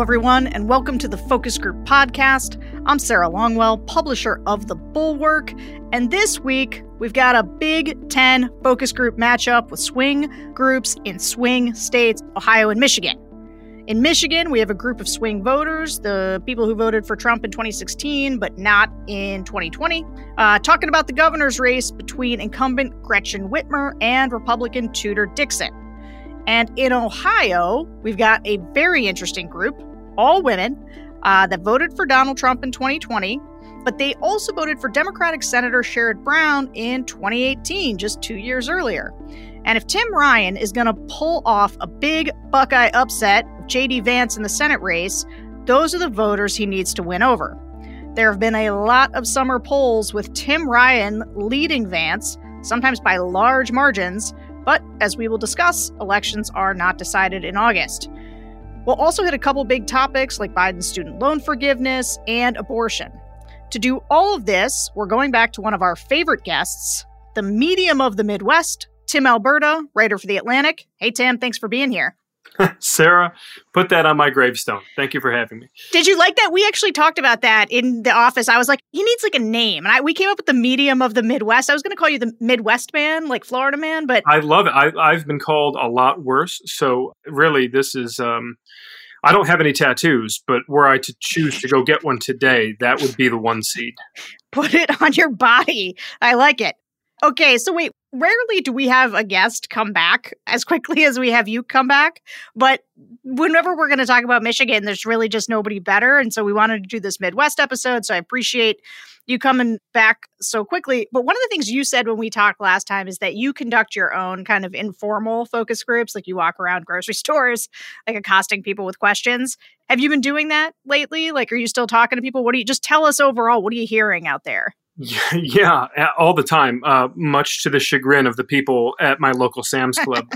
everyone, and welcome to the Focus Group Podcast. I'm Sarah Longwell, publisher of The Bulwark, and this week we've got a Big Ten Focus Group matchup with swing groups in swing states, Ohio and Michigan. In Michigan, we have a group of swing voters, the people who voted for Trump in 2016, but not in 2020, talking about the governor's race between incumbent Gretchen Whitmer and Republican Tudor Dixon. And in Ohio, we've got a very interesting group, all women, that voted for Donald Trump in 2020, but they also voted for Democratic Senator Sherrod Brown in 2018, just 2 years earlier. And if Tim Ryan is going to pull off a big Buckeye upset of J.D. Vance in the Senate race, those are the voters he needs to win over. There have been a lot of summer polls with Tim Ryan leading Vance, sometimes by large margins, but as we will discuss, elections are not decided in August. We'll also hit a couple big topics like Biden's student loan forgiveness and abortion. To do all of this, we're going back to one of our favorite guests, the medium of the Midwest, Tim Alberta, writer for The Atlantic. Hey, Tim, thanks for being here. Sarah, put that on my gravestone. Thank you for having me. Did you like that? We actually talked about that in the office. I was like, he needs like a name. And we came up with the medium of the Midwest. I was going to call you the Midwest man, like Florida man, but I love it. I've been called a lot worse. So really, this is, I don't have any tattoos, but were I to choose to go get one today, that would be the one seed. Put it on your body. I like it. Okay, so wait, rarely do we have a guest come back as quickly as we have you come back. But whenever we're going to talk about Michigan, there's really just nobody better. And so we wanted to do this Midwest episode. So I appreciate you coming back so quickly. But one of the things you said when we talked last time is that you conduct your own kind of informal focus groups, like you walk around grocery stores, like accosting people with questions. Have you been doing that lately? Like, are you still talking to people? Just tell us overall, what are you hearing out there? Yeah, all the time, much to the chagrin of the people at my local Sam's Club.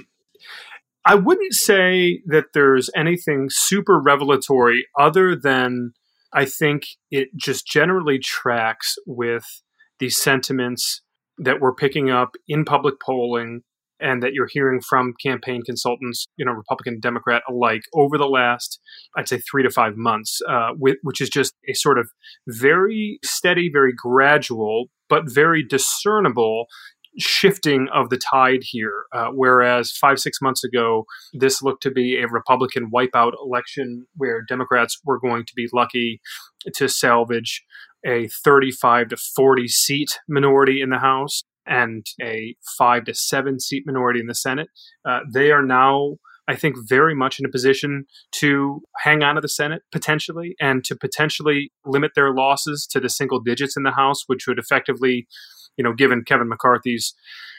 I wouldn't say that there's anything super revelatory other than I think it just generally tracks with the sentiments that we're picking up in public polling and that you're hearing from campaign consultants, Republican, Democrat alike, over the last, I'd say, 3 to 5 months, which is just a sort of very steady, very gradual, but very discernible shifting of the tide here. Whereas 5-6 months ago, this looked to be a Republican wipeout election where Democrats were going to be lucky to salvage a 35 to 40 seat minority in the House and a 5 to 7 seat minority in the Senate. They are now, I think, very much in a position to hang on to the Senate potentially and to potentially limit their losses to the single digits in the House, which would effectively, given Kevin McCarthy's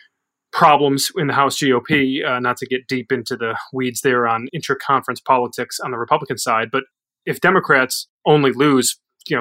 problems in the House GOP, not to get deep into the weeds there on intra-conference politics on the Republican side, but if Democrats only lose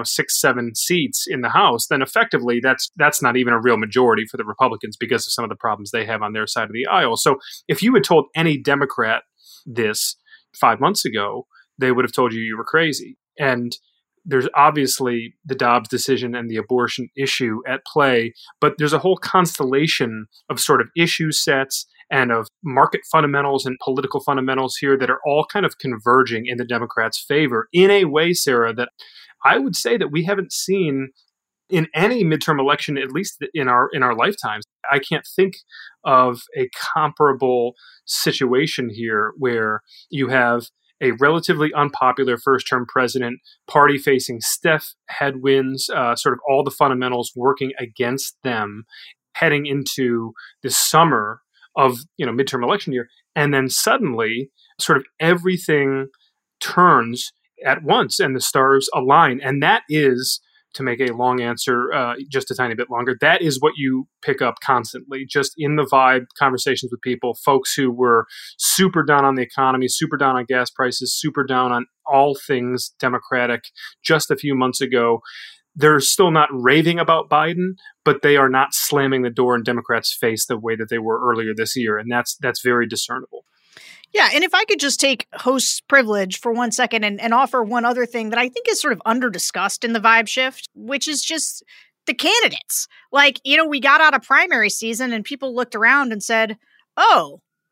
6-7 seats in the House, then effectively that's not even a real majority for the Republicans because of some of the problems they have on their side of the aisle. So if you had told any Democrat this 5 months ago, they would have told you were crazy. And there's obviously the Dobbs decision and the abortion issue at play, but there's a whole constellation of sort of issue sets and of market fundamentals and political fundamentals here that are all kind of converging in the Democrats' favor in a way, Sarah, that I would say that we haven't seen in any midterm election, at least in our lifetimes. I can't think of a comparable situation here where you have a relatively unpopular first-term president, party facing stiff headwinds, sort of all the fundamentals working against them heading into this summer of midterm election year, and then suddenly sort of everything turns at once and the stars align. And that is, to make a long answer just a tiny bit longer, that is what you pick up constantly, just in the vibe, conversations with people, folks who were super down on the economy, super down on gas prices, super down on all things Democratic just a few months ago. They're still not raving about Biden, but they are not slamming the door in Democrats' face the way that they were earlier this year. And that's very discernible. Yeah, and if I could just take host's privilege for 1 second and offer one other thing that I think is sort of under-discussed in the vibe shift, which is just the candidates. Like, we got out of primary season and people looked around and said, oh,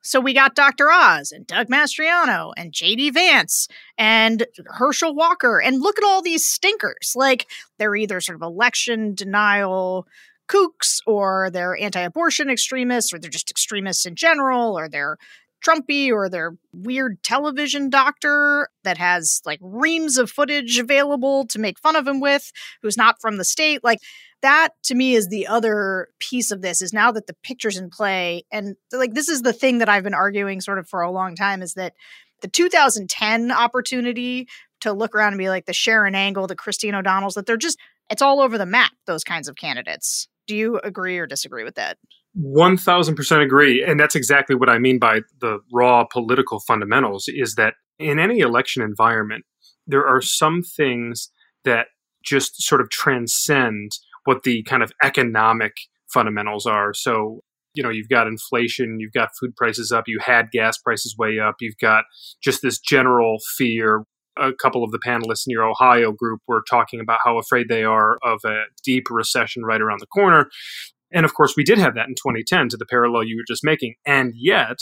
So we got Dr. Oz and Doug Mastriano and J.D. Vance and Herschel Walker. And look at all these stinkers. Like, they're either sort of election denial kooks, or they're anti-abortion extremists, or they're just extremists in general, or they're Trumpy, or they're weird television doctor that has like reams of footage available to make fun of him with, who's not from the state. Like, that to me is the other piece of this, is now that the picture's in play. And like, this is the thing that I've been arguing sort of for a long time, is that the 2010 opportunity to look around and be like the Sharon Angle, the Christine O'Donnells, that they're just, it's all over the map, those kinds of candidates. Do you agree or disagree with that? 1000% agree. And that's exactly what I mean by the raw political fundamentals, is that in any election environment, there are some things that just sort of transcend what the kind of economic fundamentals are. So, you know, you've got inflation, you've got food prices up, you had gas prices way up, you've got just this general fear. A couple of the panelists in your Ohio group were talking about how afraid they are of a deep recession right around the corner. And of course, we did have that in 2010, to the parallel you were just making. And yet,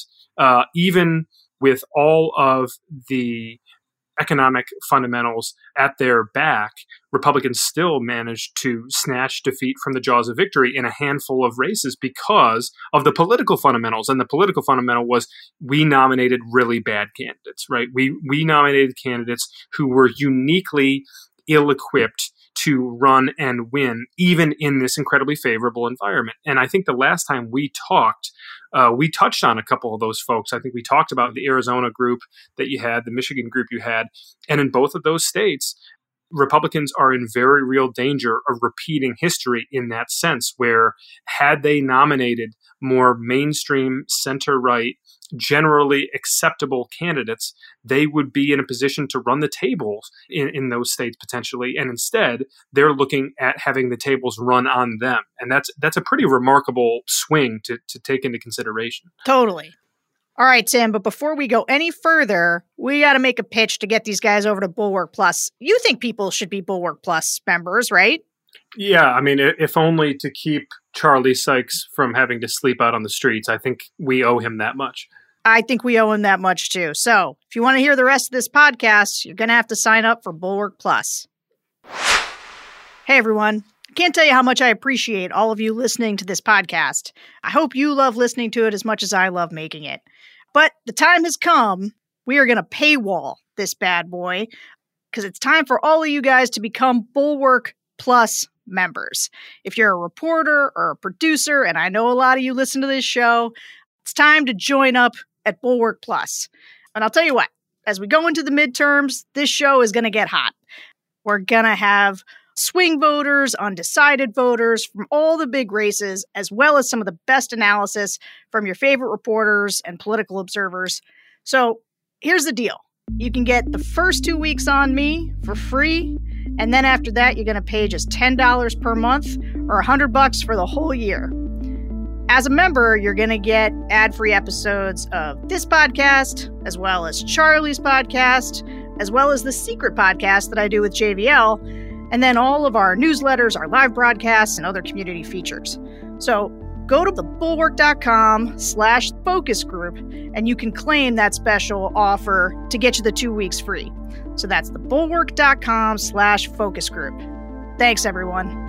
even with all of the economic fundamentals at their back, Republicans still managed to snatch defeat from the jaws of victory in a handful of races because of the political fundamentals. And the political fundamental was, we nominated really bad candidates, right? We nominated candidates who were uniquely ill-equipped to run and win, even in this incredibly favorable environment. And I think the last time we talked, we touched on a couple of those folks. I think we talked about the Arizona group that you had, the Michigan group you had. And in both of those states, Republicans are in very real danger of repeating history in that sense, where had they nominated more mainstream, center-right, generally acceptable candidates, they would be in a position to run the tables in those states potentially. And instead, they're looking at having the tables run on them. And that's a pretty remarkable swing to take into consideration. Totally. All right, Tim, but before we go any further, we got to make a pitch to get these guys over to Bulwark Plus. You think people should be Bulwark Plus members, right? Yeah, I mean, if only to keep Charlie Sykes from having to sleep out on the streets. I think we owe him that much. I think we owe him that much too. So if you want to hear the rest of this podcast, you're going to have to sign up for Bulwark Plus. Hey, everyone. I can't tell you how much I appreciate all of you listening to this podcast. I hope you love listening to it as much as I love making it. But the time has come. We are going to paywall this bad boy, because it's time for all of you guys to become Bulwark Plus members. If you're a reporter or a producer, and I know a lot of you listen to this show, it's time to join up at Bulwark Plus. And I'll tell you what, as we go into the midterms, this show is going to get hot. We're going to have swing voters, undecided voters from all the big races, as well as some of the best analysis from your favorite reporters and political observers. So here's the deal. You can get the first 2 weeks on me for free. And then after that, you're going to pay just $10 per month or $100 for the whole year. As a member, you're going to get ad-free episodes of this podcast, as well as Charlie's podcast, as well as the secret podcast that I do with JVL, and then all of our newsletters, our live broadcasts, and other community features. So go to thebulwark.com/focus group, and you can claim that special offer to get you the 2 weeks free. So that's thebulwark.com/focus group. Thanks, everyone.